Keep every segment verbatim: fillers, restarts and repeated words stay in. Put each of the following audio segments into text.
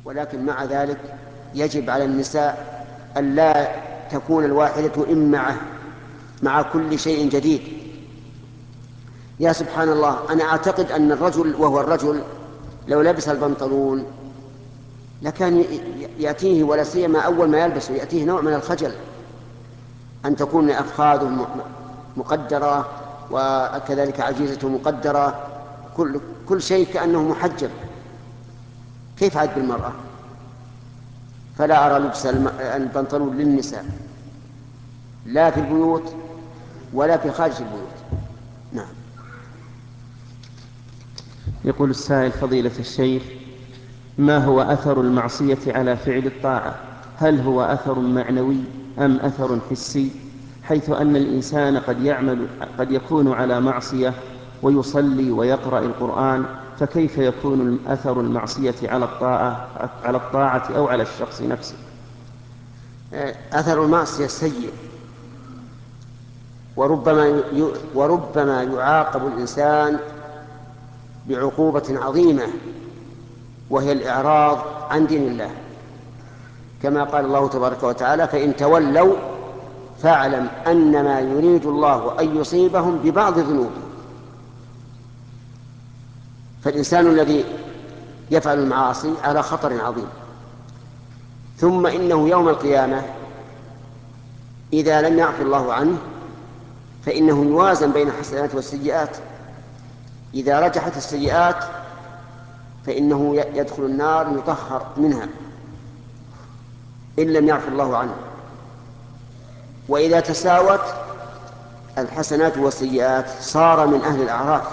ولكن مع ذلك يجب على النساء أن لا تكون الواحدة إمعة مع كل شيء جديد. يا سبحان الله، أنا أعتقد أن الرجل وهو الرجل لو لبس البنطلون لكان يأتيه، ولا سيما أول ما يلبسه، يأتيه نوع من الخجل أن تكون أفخاذه مقدرة وكذلك عجيزته مقدرة، كل, كل شيء كأنه محجب. كيف عاد بالمرأة؟ فلا أرى لبس البنطلون للنساء لا في البيوت ولا في خارج البيوت. نعم. يقول السائل: فضيلة الشيخ، ما هو أثر المعصية على فعل الطاعة؟ هل هو أثر معنوي أم أثر حسي؟ حيث أن الإنسان قد يعمل قد يكون على معصية ويصلي ويقرأ القرآن، فكيف يكون أثر المعصية على الطاعة على الطاعة أو على الشخص نفسه؟ أثر المعصية سيء، وربما وربما يعاقب الإنسان بعقوبة عظيمة، وهي الإعراض عن دين الله، كما قال الله تبارك وتعالى: فإن تولوا فاعلم أنما يريد الله أن يصيبهم ببعض ذنوبهم. فالإنسان الذي يفعل المعاصي على خطر عظيم. ثم إنه يوم القيامة إذا لم يعفو الله عنه فإنه يوازن بين الحسنات والسيئات. إذا رجحت السيئات فإنه يدخل النار يطهر منها إن لم يعفو الله عنه، وإذا تساوت الحسنات والسيئات صار من أهل الأعراف،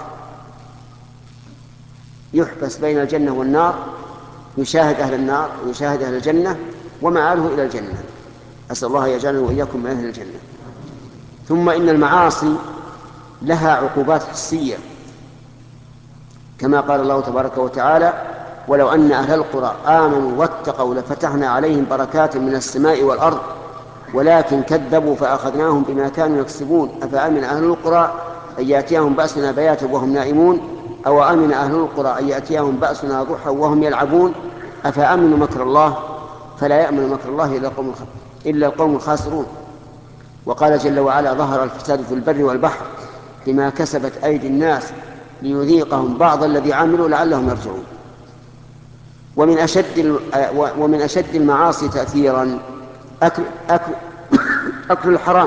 يحبس بين الجنة والنار، يشاهد أهل النار ويشاهد أهل الجنة ومآله إلى الجنة. أسأل الله يجعلنا وإياكم من أهل الجنة. ثم إن المعاصي لها عقوبات حسية، كما قال الله تبارك وتعالى: ولو أن أهل القرى آمنوا واتقوا لفتحنا عليهم بركات من السماء والأرض ولكن كذبوا فأخذناهم بما كانوا يكسبون أفأمن أهل القرى أن يأتيهم بأسنا بياتا وهم نائمون أو أمن أهل القرى أن يأتيهم بأسنا ضحى وهم يلعبون أفأمنوا مكر الله فلا يأمن مكر الله إلا القوم الخاسرون. وقال جل وعلا: ظهر الفساد في البر والبحر بما كسبت أيدي الناس ليذيقهم بعض الذي عملوا لعلهم يرجعون. ومن أشد ومن أشد المعاصي تأثيرا أكل, أكل, أكل الحرام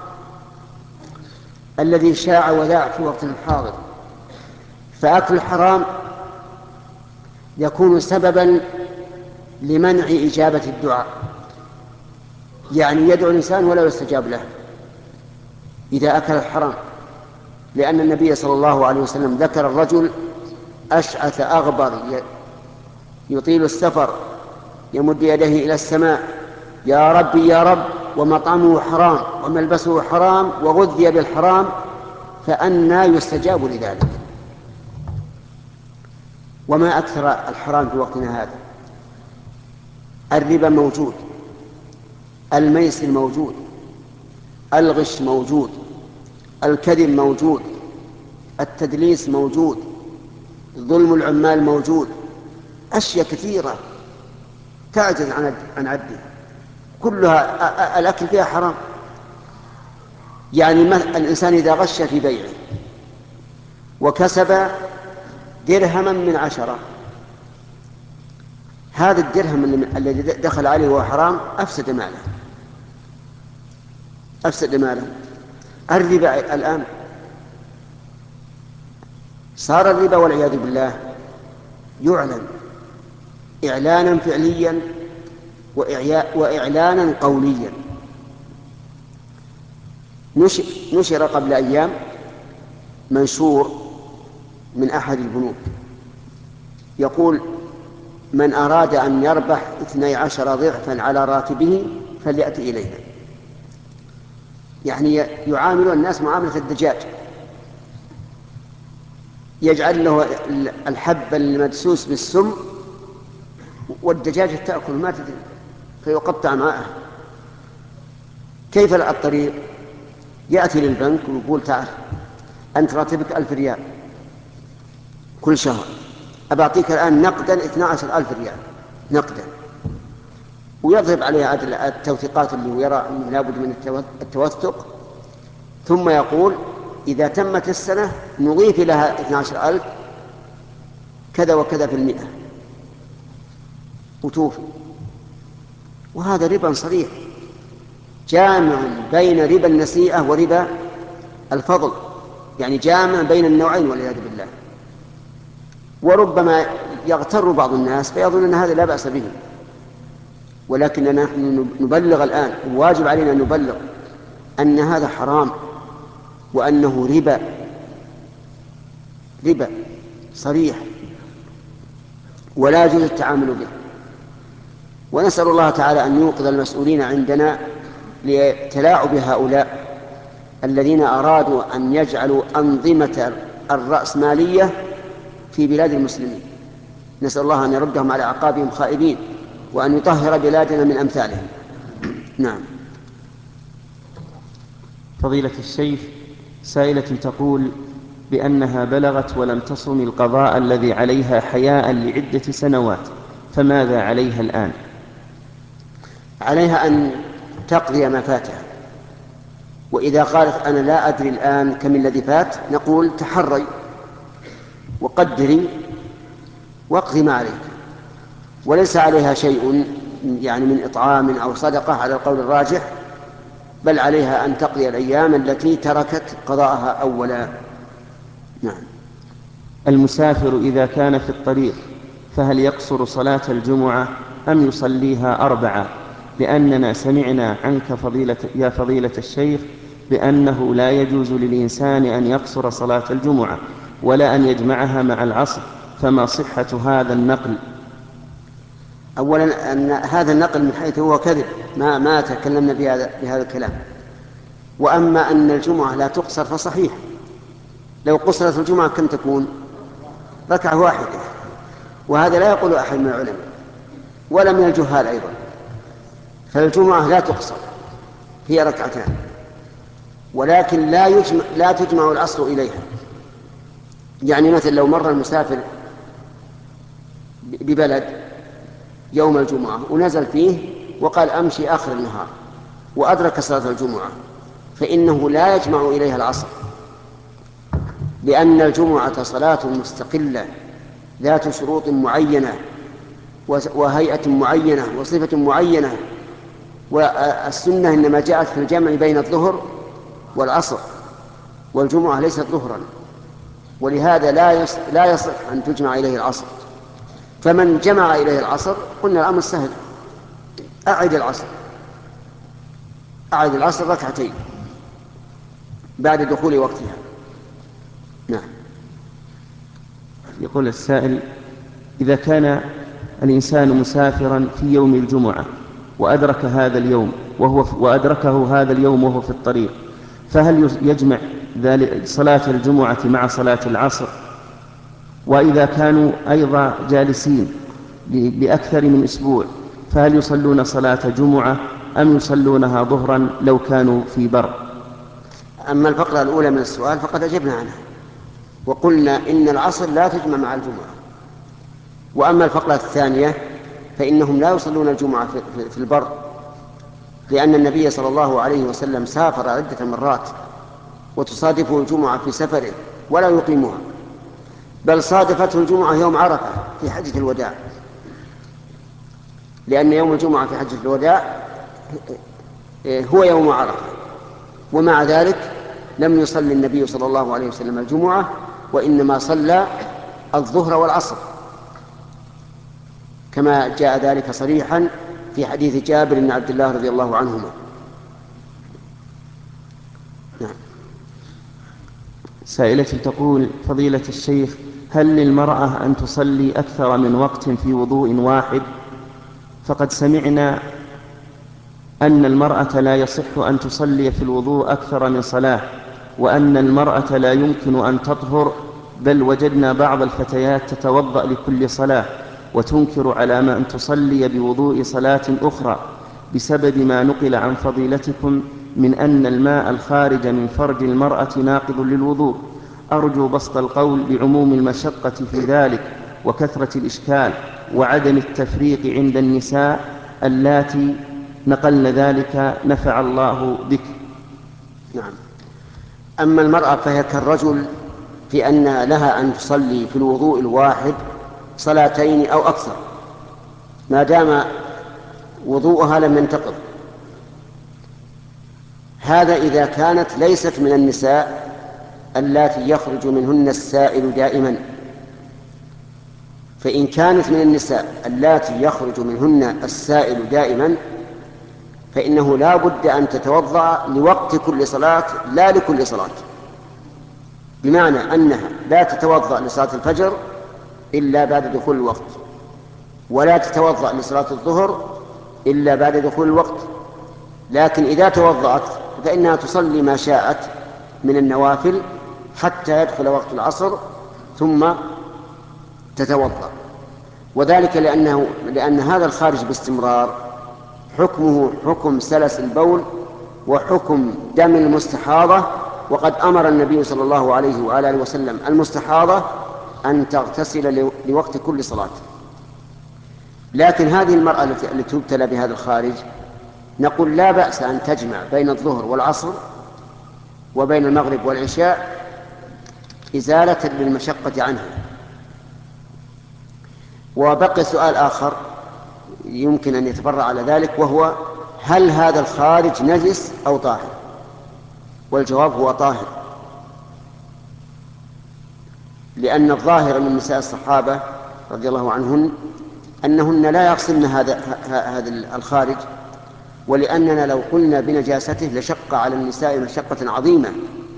الذي شاع وذاع في وقت الحاضر. فأكل الحرام يكون سببا لمنع إجابة الدعاء، يعني يدعو الإنسان ولا يستجاب له إذا أكل الحرام، لأن النبي صلى الله عليه وسلم ذكر الرجل أشعث أغبر يطيل السفر يمد يديه إلى السماء: يا ربي يا رب، ومطعمه حرام وملبسه حرام وغذي بالحرام، فأنى يستجاب لذلك. وما أكثر الحرام في وقتنا هذا. الربا موجود، الميسر موجود، الغش موجود، الكذب موجود، التدليس موجود، ظلم العمال موجود، أشياء كثيرة تعجز عن عدها، كلها الأكل فيها حرام. يعني الإنسان إذا غش في بيعه وكسب درهما من عشرة، هذا الدرهم الذي دخل عليه وهو حرام أفسد ماله أفسد ماله. الربا الآن صار الربا والعياذ بالله يعلن إعلانا فعليا وإعلانا قوليا. نشر قبل أيام منشور من أحد البنوك يقول: من أراد أن يربح اثني عشر ضعفا على راتبه فليأتي إلينا. يعني يعامل الناس معاملة الدجاج، يجعل له الحب المدسوس بالسم والدجاجة تأكل ما تدري فيقطع معه. كيف الطريق؟ يأتي للبنك ويقول: تعال أنت راتبك ألف ريال كل شهر، أبعطيك الآن نقدا اثني عشر ألف ريال، نقدا، ويضرب عليها التوثيقات اللي هو يرى أنه لا بد من التوثق، ثم يقول إذا تمت السنة نضيف لها اثني عشر ألف كذا وكذا في المئة وتوفي. وهذا ربا صريح جامع بين ربا النسيئة وربا الفضل، يعني جامع بين النوعين والعياذ بالله. وربما يغتر بعض الناس فيظن أن هذا لا بأس به، ولكننا نحن نبلغ الآن، واجب علينا أن نبلغ أن هذا حرام وأنه ربا ربا صريح ولا يجوز التعامل به. ونسأل الله تعالى أن يوقظ المسؤولين عندنا لتلاعب هؤلاء الذين أرادوا أن يجعلوا أنظمة الرأسمالية في بلاد المسلمين. نسأل الله أن يردهم على أعقابهم خائبين وأن يطهر بلادنا من أمثالهم. نعم. فضيلة الشيخ، سائلة تقول بأنها بلغت ولم تصم القضاء الذي عليها حياء لعدة سنوات، فماذا عليها الآن؟ عليها أن تقضي ما فاتها، وإذا قالت أنا لا أدري الآن كم الذي فات نقول تحري وقدري واقضي ما عليك، وليس عليها شيء يعني من إطعام أو صدقة على القول الراجح، بل عليها أن تقضي الأيام التي تركت قضاءها أولا. نعم. المسافر إذا كان في الطريق فهل يقصر صلاة الجمعة أم يصليها أربعة؟ لأننا سمعنا عنك فضيلة يا فضيلة الشيخ بأنه لا يجوز للإنسان أن يقصر صلاة الجمعة ولا أن يجمعها مع العصر، فما صحة هذا النقل؟ أولا أن هذا النقل من حيث هو كذب، ما, ما تكلمنا بهذا, بهذا الكلام. وأما أن الجمعة لا تقصر فصحيح، لو قصرت الجمعة كم تكون؟ ركعة واحدة، وهذا لا يقول أحد من العلماء ولا من الجهال أيضا. فالجمعة لا تقصر، هي ركعتان، ولكن لا, يجمع لا تجمع العصر إليها. يعني مثل لو مر المسافر ببلد يوم الجمعة ونزل فيه وقال أمشي آخر النهار وأدرك صلاة الجمعة، فإنه لا يجمع إليها العصر، لأن الجمعة صلاة مستقلة ذات شروط معينة وهيئة معينة وصفة معينة، والسنة إنما جاءت في الجمع بين الظهر والعصر، والجمعة ليست ظهرا، ولهذا لا لا يصح أن تجمع إليه العصر. فمن جمع إليه العصر قلنا الأمر سهل، أعد العصر أعد العصر ركعتين بعد دخول وقتها. نعم. يقول السائل: إذا كان الإنسان مسافرا في يوم الجمعة وأدرك هذا اليوم وهو وأدركه هذا اليوم وهو في الطريق، فهل يجمع صلاة الجمعة مع صلاة العصر؟ وإذا كانوا أيضا جالسين لأكثر من أسبوع فهل يصلون صلاة جمعة أم يصلونها ظهرا لو كانوا في بر؟ أما الفقرة الأولى من السؤال فقد أجبنا عنها وقلنا إن العصر لا تجمع مع الجمعة. وأما الفقرة الثانية فإنهم لا يصلون الجمعة في البر، لأن النبي صلى الله عليه وسلم سافر عدة مرات وتصادفه الجمعة في سفره ولا يقيمها، بل صادفته الجمعة يوم عرفة في حجة الوداع، لأن يوم الجمعة في حجة الوداع هو يوم عرفة، ومع ذلك لم يصلي النبي صلى الله عليه وسلم الجمعة، وإنما صلى الظهر والعصر كما جاء ذلك صريحا في حديث جابر بن عبد الله رضي الله عنهما. نعم. سائلة تقول: فضيلة الشيخ، هل للمرأة أن تصلي أكثر من وقت في وضوء واحد؟ فقد سمعنا أن المرأة لا يصح أن تصلي في الوضوء أكثر من صلاة، وأن المرأة لا يمكن أن تطهر، بل وجدنا بعض الفتيات تتوضأ لكل صلاة وتنكر على ما أن تصلي بوضوء صلاة أخرى بسبب ما نقل عن فضيلتكم من أن الماء الخارج من فرج المرأة ناقض للوضوء. أرجو بسط القول لعموم المشقة في ذلك وكثرة الإشكال، وعدم التفريق عند النساء اللاتي نقلن ذلك نفع الله بك. نعم. أما المرأة فهي كالرجل في أن لها أن تصلي في الوضوء الواحد صلاتين أو أكثر ما دام وضوءها لم ينتقض. هذا إذا كانت ليست من النساء اللاتي يخرج منهن السائل دائما. فإن كانت من النساء اللاتي يخرج منهن السائل دائما فإنه لا بد أن تتوضأ لوقت كل صلاة لا لكل صلاة، بمعنى أنها لا تتوضأ لصلاة الفجر إلا بعد دخول الوقت، ولا تتوضأ لصلاة الظهر إلا بعد دخول الوقت. لكن إذا توضأت فإنها تصلي ما شاءت من النوافل حتى يدخل وقت العصر ثم تتوضأ. وذلك لأنه لأن هذا الخارج باستمرار حكمه حكم سلس البول وحكم دم المستحاضة، وقد أمر النبي صلى الله عليه وآله وسلم المستحاضة أن تغتسل لوقت كل صلاة. لكن هذه المرأة التي تبتلى بهذا الخارج نقول لا بأس أن تجمع بين الظهر والعصر وبين المغرب والعشاء إزالة للمشقة عنها. وبقي سؤال آخر يمكن أن يتفرع على ذلك، وهو هل هذا الخارج نجس أو طاهر؟ والجواب هو طاهر، لأن الظاهر من نساء الصحابة رضي الله عنهن أنهن لا يغسلن هذا هذا الخارج، ولأننا لو قلنا بنجاسته لشق على النساء مشقة عظيمة،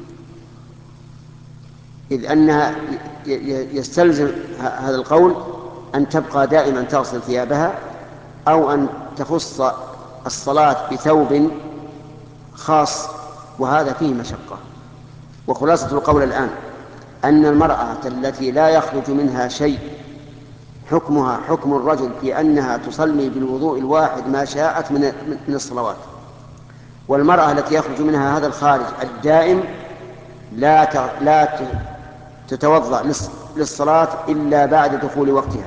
إذ أنها يستلزم هذا القول أن تبقى دائما تغسل ثيابها أو أن تخص الصلاة بثوب خاص، وهذا فيه مشقة. وخلاصة القول الآن أن المرأة التي لا يخرج منها شيء حكمها حكم الرجل في أنها تصلي بالوضوء الواحد ما شاءت من من الصلوات، والمرأة التي يخرج منها هذا الخارج الدائم لا لا تتوضأ للصلاة إلا بعد دخول وقتها.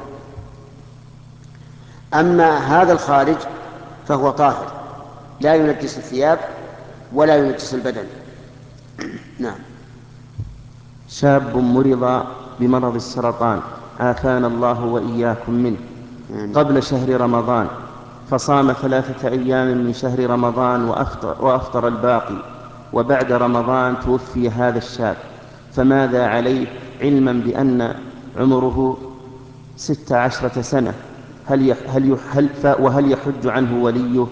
أما هذا الخارج فهو طاهر لا ينجس الثياب ولا ينجس البدن. نعم. شاب مرض بمرض السرطان عافانا الله وإياكم منه قبل شهر رمضان، فصام ثلاثة أيام من شهر رمضان وأفطر, وأفطر الباقي، وبعد رمضان توفي هذا الشاب، فماذا عليه علما بأن عمره ست عشرة سنة؟ هل يح هل يحل وهل يحج عنه وليه؟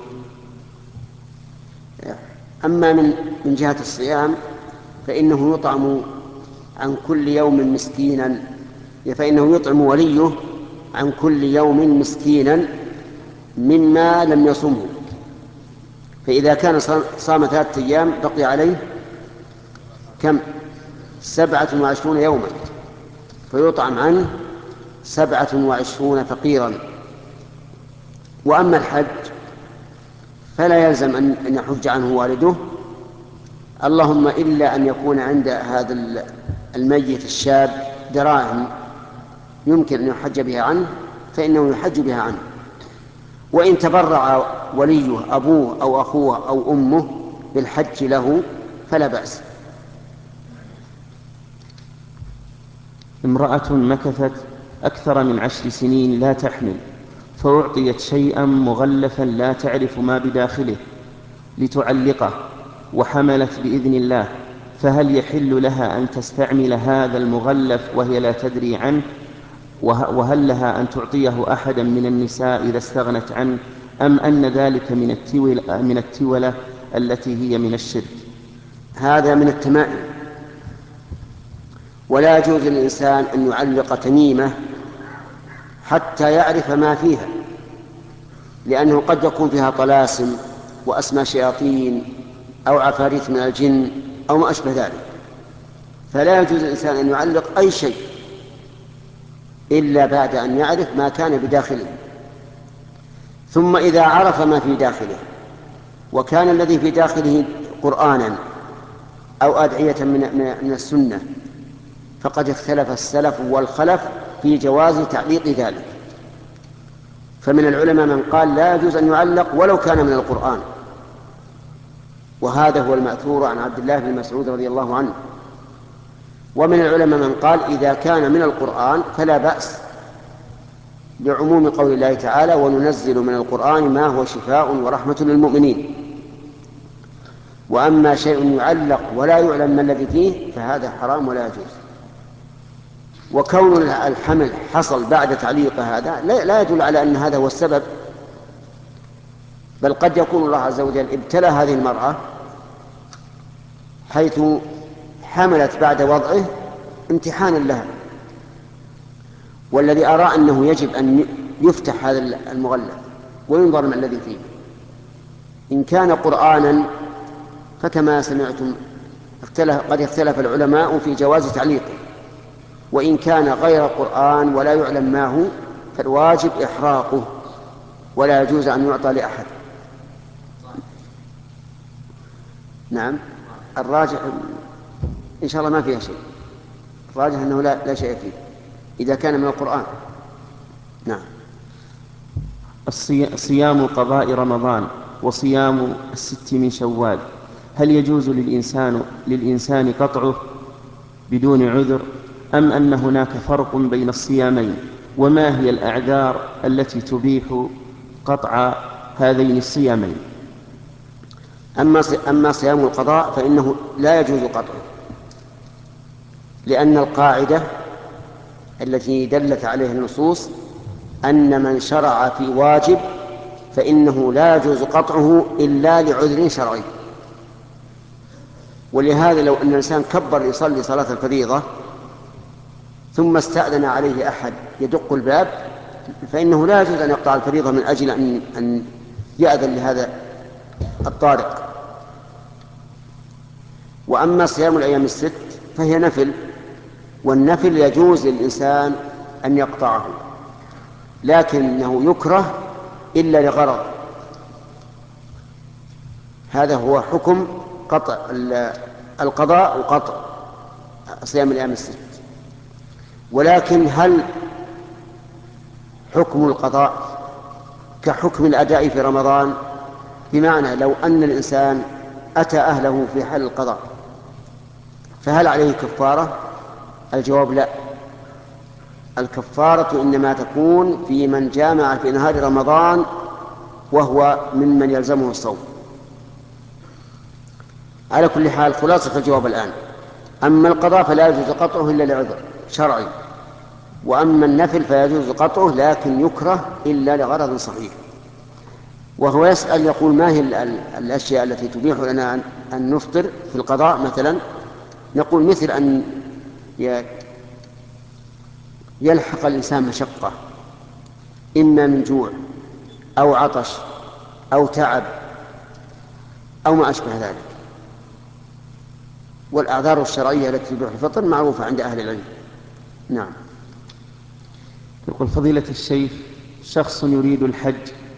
أما من من جهة الصيام فإنه يطعم عن كل يوم مسكينا، فإنه يطعم وليه عن كل يوم مسكينا مما لم يصمه. فإذا كان صام ثلاثة أيام بقي عليه كم؟ سبعة وعشرون يوما، فيطعم عنه سبعة وعشرون فقيرا. وأما الحج فلا يلزم أن يحج عنه والده، اللهم إلا أن يكون عند هذا الميت الشاب دراهم يمكن أن يحج بها عنه فإنه يحج بها عنه. وإن تبرع وليه أبوه أو أخوه أو أمه بالحج له فلا بأس. امرأة مكثت أكثر من عشر سنين لا تحمل، فأعطيت شيئا مغلفا لا تعرف ما بداخله لتعلقه، وحملت بإذن الله، فهل يحل لها أن تستعمل هذا المغلف وهي لا تدري عنه؟ وهل لها أن تعطيه أحدا من النساء إذا استغنت عنه، أم أن ذلك من التولة, من التولة التي هي من الشرك؟ هذا من التمائم، ولا يجوز للإنسان أن يعلق تميمة حتى يعرف ما فيها، لأنه قد يكون فيها طلاسم وأسمى شياطين أو عفاريت من الجن أو ما أشبه ذلك. فلا يجوز للإنسان أن يعلق أي شيء إلا بعد أن يعرف ما كان بداخله. ثم إذا عرف ما في داخله وكان الذي في داخله قرآنا أو أدعية من السنة فقد اختلف السلف والخلف في جواز تعليق ذلك. فمن العلماء من قال لا يجوز أن يعلق ولو كان من القرآن، وهذا هو المأثور عن عبد الله بن مسعود رضي الله عنه. ومن العلماء من قال إذا كان من القرآن فلا بأس، لعموم قول الله تعالى وننزل من القرآن ما هو شفاء ورحمة للمؤمنين. وأما شيء يعلق ولا يعلم ما الذي فيه فهذا حرام ولا يجوز. وكون الحمل حصل بعد تعليق هذا لا يدل على أن هذا هو السبب، بل قد يكون الله عز وجل ابتلى هذه المرأة حيث حملت بعد وضعه امتحانا لها. والذي أرى أنه يجب أن يفتح هذا المغلف وينظر ما الذي فيه. إن كان قرآنا فكما سمعتم قد اختلف العلماء في جواز تعليقه، وإن كان غير قرآن ولا يعلم ما هو فالواجب إحراقه ولا يجوز أن يعطى لأحد. نعم، الراجح إن شاء الله ما فيها شيء، الراجح أنه لا, لا شيء فيه إذا كان من القرآن. نعم. صيام قضاء رمضان وصيام الست من شوال، هل يجوز للإنسان, للإنسان قطعه بدون عذر، أم أن هناك فرق بين الصيامين؟ وما هي الأعذار التي تبيح قطع هذين الصيامين؟ أما صيام القضاء فإنه لا يجوز قطعه، لأن القاعدة التي دلت عليها النصوص أن من شرع في واجب فإنه لا يجوز قطعه إلا لعذر شرعي. ولهذا لو أن الإنسان كبر يصلي صلاة الفريضة ثم استأذن عليه أحد يدق الباب فإنه لا يجوز أن يقطع الفريضة من أجل أن, أن يأذن لهذا الطارق. وأما صيام الأيام الست فهي نفل، والنفل يجوز للإنسان أن يقطعه، لكنه يكره إلا لغرض. هذا هو حكم قطع القضاء وقطع صيام الأيام الست. ولكن هل حكم القضاء كحكم الأداء في رمضان؟ بمعنى لو أن الإنسان أتى أهله في حال القضاء فهل عليه كفارة؟ الجواب لا. الكفارة إنما تكون في من جامع في نهار رمضان وهو ممن يلزمه الصوم. على كل حال خلاصة الجواب الآن: أما القضاء فلا يجوز قطعه إلا لعذر شرعي، وأما النفل فيجوز قطعه لكن يكره إلا لغرض صحيح. وهو يسأل يقول: ما هي الأشياء التي تبيح لنا أن نفطر في القضاء مثلا؟ نقول: مثل أن يلحق الإنسان مشقة إما من جوع أو عطش أو تعب أو ما أشبه ذلك. والأعذار الشرعية التي تبيح الفطر معروفة عند أهل العلم. نعم. يقول فضيلة الشيخ: شخص يريد الحج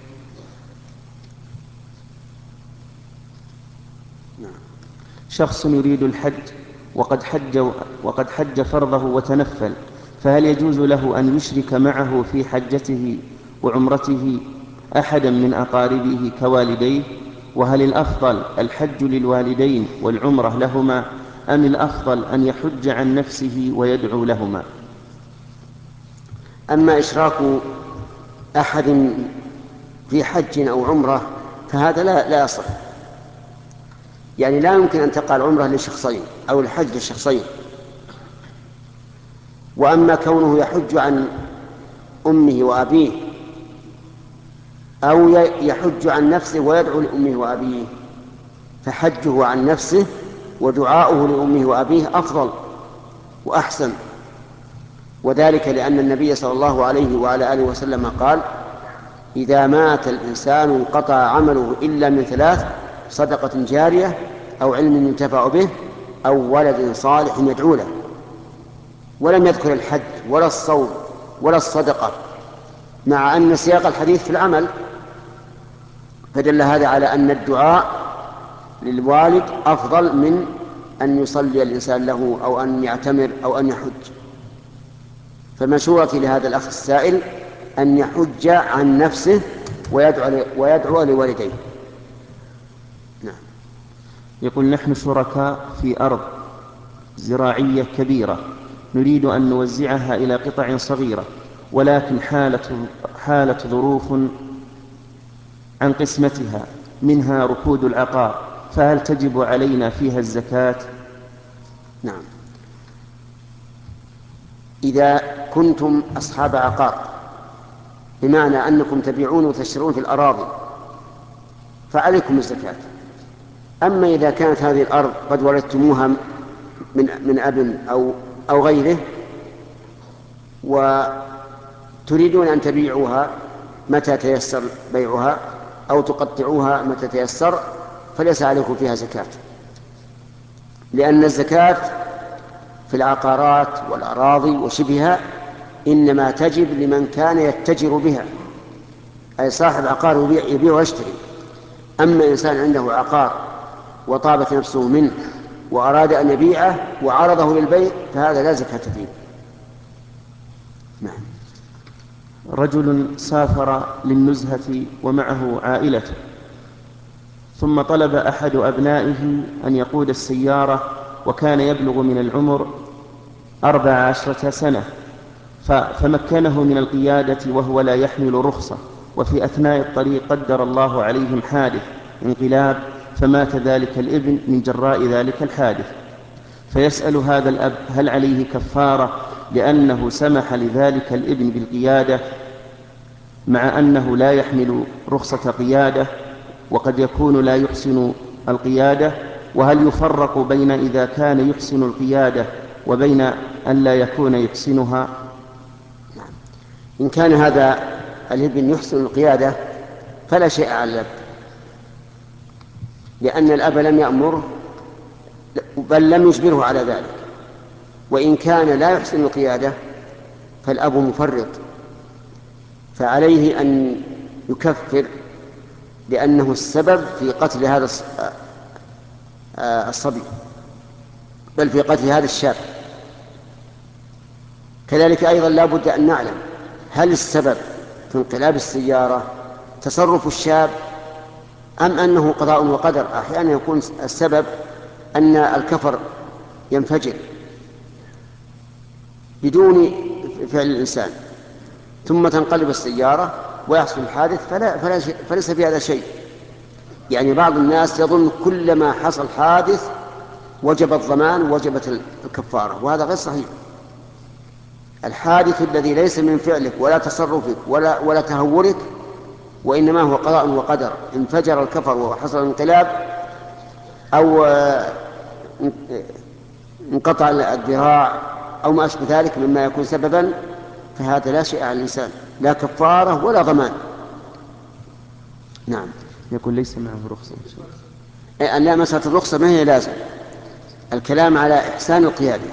نعم. شخص يريد الحج وقد حج وقد حج فرضه وتنفل، فهل يجوز له أن يشرك معه في حجته وعمرته أحدا من أقاربه كوالديه؟ وهل الأفضل الحج للوالدين والعمرة لهما، أم الأفضل أن يحج عن نفسه ويدعو لهما؟ أما إشراك أحد في حج أو عمرة فهذا لا لا يصح، يعني لا يمكن أن تقع العمرة لشخصين أو الحج للشخصين. وأما كونه يحج عن أمه وأبيه أو يحج عن نفسه ويدعو لأمه وأبيه فحجه عن نفسه ودعاؤه لأمه وأبيه أفضل وأحسن، وذلك لأن النبي صلى الله عليه وعلى آله وسلم قال: إذا مات الإنسان انقطع عمله إلا من ثلاث: صدقة جارية أو علم ينتفع به أو ولد صالح يدعو له. ولم يذكر الحج ولا الصوم ولا الصدقة، مع أن سياق الحديث في العمل، فدل هذا على أن الدعاء للوالد أفضل من أن يصلي الإنسان له أو أن يعتمر أو أن يحج. فمشورتي لهذا الأخ السائل أن يحج عن نفسه ويدعو, ويدعو لوالديه. نعم. يقول نحن شركاء في أرض زراعية كبيرة نريد أن نوزعها إلى قطع صغيرة، ولكن حالة, حالة ظروف عن قسمتها منها ركود العقار، فهل تجب علينا فيها الزكاة؟ نعم. إذا كنتم أصحاب عقار بمعنى أنكم تبيعون وتشترون في الأراضي فعليكم الزكاة. أما إذا كانت هذه الأرض قد ورثتموها من من أب أو أو غيره وتريدون أن تبيعوها متى تيسر بيعها أو تقطعوها متى تيسر فليس عليكم فيها زكاة، لأن الزكاة في العقارات والأراضي وشبهها إنما تجب لمن كان يتجر بها، أي صاحب عقار يبيع, يبيع ويشتري. أما إنسان عنده عقار وطابت نفسه منه وأراد أن يبيعه وعرضه للبيع فهذا لا زكاة فيه. نعم. رجل سافر للنزهة ومعه عائلته، ثم طلب أحد أبنائه أن يقود السيارة وكان يبلغ من العمر أربع عشرة سنة، فمكنه من القيادة وهو لا يحمل رخصة، وفي أثناء الطريق قدر الله عليهم حادث انقلاب فمات ذلك الابن من جراء ذلك الحادث. فيسأل هذا الأب هل عليه كفارة لأنه سمح لذلك الابن بالقيادة مع أنه لا يحمل رخصة قيادة وقد يكون لا يحسن القيادة؟ وهل يفرق بين إذا كان يحسن القيادة وبين أن لا يكون يحسنها؟ إن كان هذا الابن يحسن القيادة فلا شيء على الأب، لأن الأب لم يأمره بل لم يجبره على ذلك. وإن كان لا يحسن القيادة فالأب مفرط، فعليه أن يكفر لأنه السبب في قتل هذا الصبي بل في قتل هذا الشاب. كذلك أيضا لا بد أن نعلم هل السبب في انقلاب السيارة تصرف الشاب أم أنه قضاء وقدر. أحيانا يكون السبب أن الكفر ينفجر بدون فعل الإنسان ثم تنقلب السيارة ويحصل الحادث فلا فلا فليس في هذا شيء. يعني بعض الناس يظن كلما حصل حادث وجب الضمان وجبت الكفارة، وهذا غير صحيح. الحادث الذي ليس من فعلك ولا تصرفك ولا, ولا تهورك وإنما هو قضاء وقدر، انفجر الكفر وحصل الانقلاب أو انقطع الذراع أو ما أشبه ذلك مما يكون سببا، فهذا لا شيء على الإنسان، لا كفارة ولا ضمان. نعم. يقول ليس معه رخصة. أن لا، مسألة الرخصة ما هي لازم، الكلام على إحسان القيادة،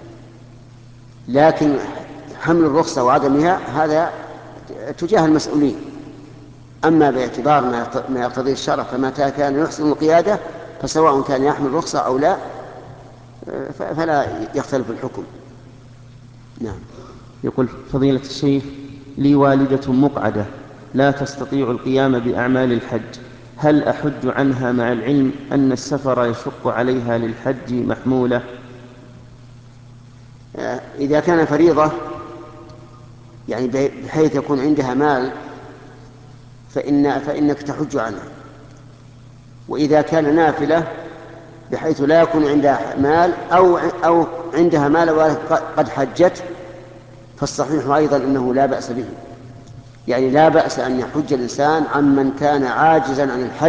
لكن حمل الرخصة وعدمها هذا تجاه المسؤولين. أما باعتبار ما يقتضيه الشرع فمتى كان يحسن القيادة فسواء كان يحمل رخصة أو لا فلا يختلف الحكم. نعم. يقول فضيلة الشيخ لي والدة مقعدة لا تستطيع القيام بأعمال الحج، هل أحج عنها مع العلم أن السفر يشق عليها للحج محمولة؟ إذا كان فريضة يعني بحيث يكون عندها مال فإن فإنك تحج عنها، وإذا كان نافلة بحيث لا يكون عندها مال أو أو عندها مال وقد حجت فالصحيح أيضا أنه لا بأس به. يعني لا بأس أن يحج الإنسان عمن كان عاجزا عن الحج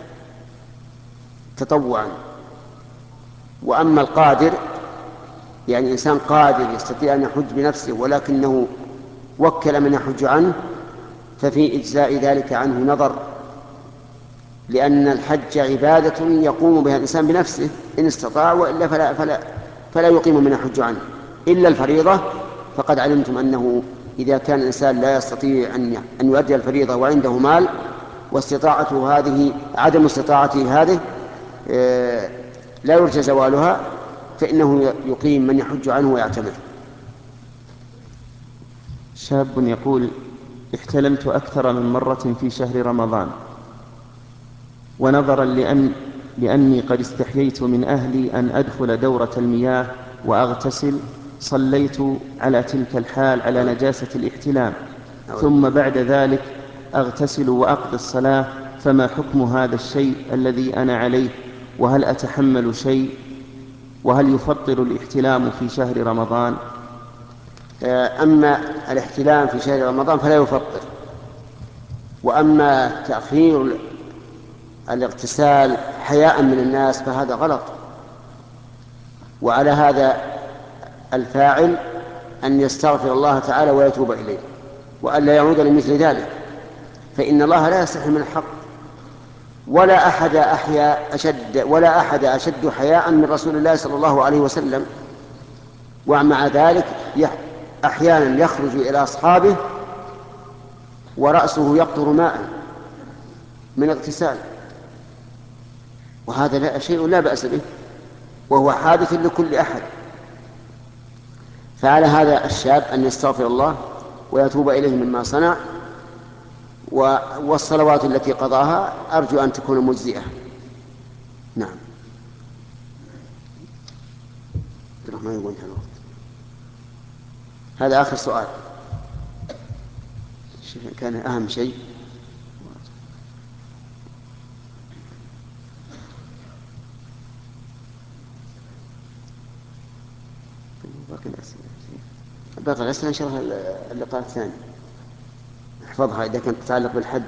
تطوعا. وأما القادر يعني إنسان قادر يستطيع أن يحج بنفسه ولكنه وكل من يحج عنه ففي إجزاء ذلك عنه نظر، لأن الحج عبادة يقوم بها الإنسان بنفسه إن استطاع، وإلا فلا, فلا, فلا يقيم من يحج عنه إلا الفريضة. فقد علمتم أنه إذا كان الإنسان لا يستطيع أن يؤدي الفريضة وعنده مال واستطاعته هذه عدم استطاعته هذه لا يرجى زوالها فإنه يقيم من يحج عنه ويعتمر. شاب يقول احتلمت أكثر من مرة في شهر رمضان، ونظرا لأن لأني قد استحييت من أهلي أن أدخل دورة المياه وأغتسل، صليت على تلك الحال على نجاسة الاحتلام، ثم بعد ذلك أغتسل وأقضي الصلاة، فما حكم هذا الشيء الذي أنا عليه؟ وهل أتحمل شيء؟ وهل يفطر الاحتلام في شهر رمضان؟ أما الاحتلام في شهر رمضان فلا يفطر، وأما تأخير الاغتسال حياء من الناس فهذا غلط. وعلى هذا الفاعل أن يستغفر الله تعالى ويتوب إليه، وأن لا يعود لمثل ذلك، فإن الله لا يستحي من الحق، ولا أحد أحيا أشد ولا أحد أشد حياء من رسول الله صلى الله عليه وسلم. ومع ذلك أحيانا يخرج إلى أصحابه ورأسه يقطر ماء من اغتسال، وهذا لا شيء لا بأس به، وهو حادث لكل أحد. فعلى هذا الشاب أن يستغفر الله ويتوب إليه مما صنع، والصلوات التي قضاها أرجو أن تكون مجزئة. نعم. هذا آخر سؤال كان أهم شيء. باقي الأسئلة إن شاء الله اللقاء الثاني احفظها إذا كانت تتعلق بالحج.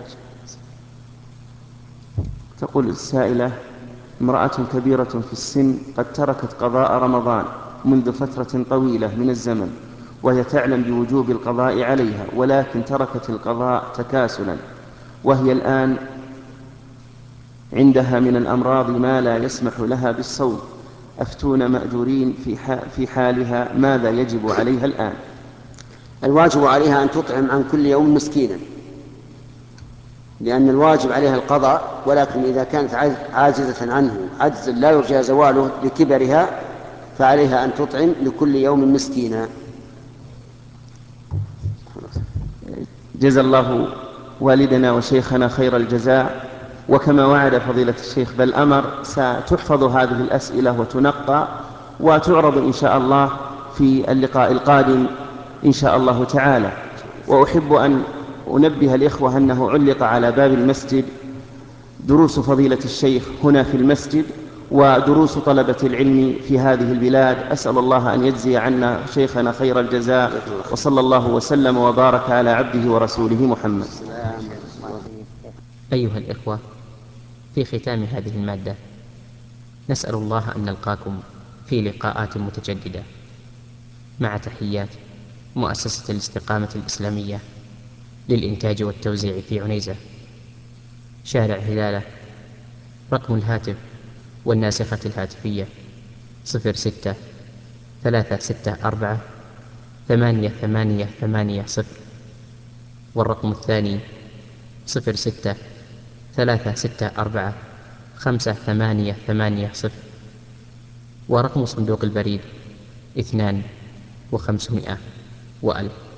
تقول السائلة: امرأة كبيرة في السن قد تركت قضاء رمضان منذ فترة طويلة من الزمن، وهي تعلم بوجوب القضاء عليها، ولكن تركت القضاء تكاسلا، وهي الآن عندها من الأمراض ما لا يسمح لها بالصوم. أفتون مأجورين في حالها، ماذا يجب عليها الآن؟ الواجب عليها أن تطعم عن كل يوم مسكينا، لأن الواجب عليها القضاء، ولكن إذا كانت عاجزة عنه عجز لا يرجى زواله لكبرها فعليها أن تطعم لكل يوم مسكينا. جزا الله والدنا وشيخنا خير الجزاء، وكما وعد فضيلة الشيخ بل أمر ستحفظ هذه الأسئلة وتنقى وتعرض إن شاء الله في اللقاء القادم إن شاء الله تعالى. وأحب أن أنبه الإخوة أنه علق على باب المسجد دروس فضيلة الشيخ هنا في المسجد ودروس طلبة العلم في هذه البلاد. أسأل الله أن يجزي عنا شيخنا خير الجزاء، وصلى الله وسلم وبارك على عبده ورسوله محمد. أيها الإخوة، في ختام هذه المادة نسأل الله أن نلقاكم في لقاءات متجددة، مع تحيات مؤسسة الاستقامة الإسلامية للإنتاج والتوزيع في عنيزة، شارع هلالة. رقم الهاتف والناسخة الهاتفية صفر ستة ثلاثة ستة أربعة ثمانية ثمانية ثمانية صفر، والرقم الثاني صفر ستة ثلاثة ستة أربعة خمسة ثمانية ثمانية صفر، ورقم صندوق البريد اثنان وخمسمائة وألف.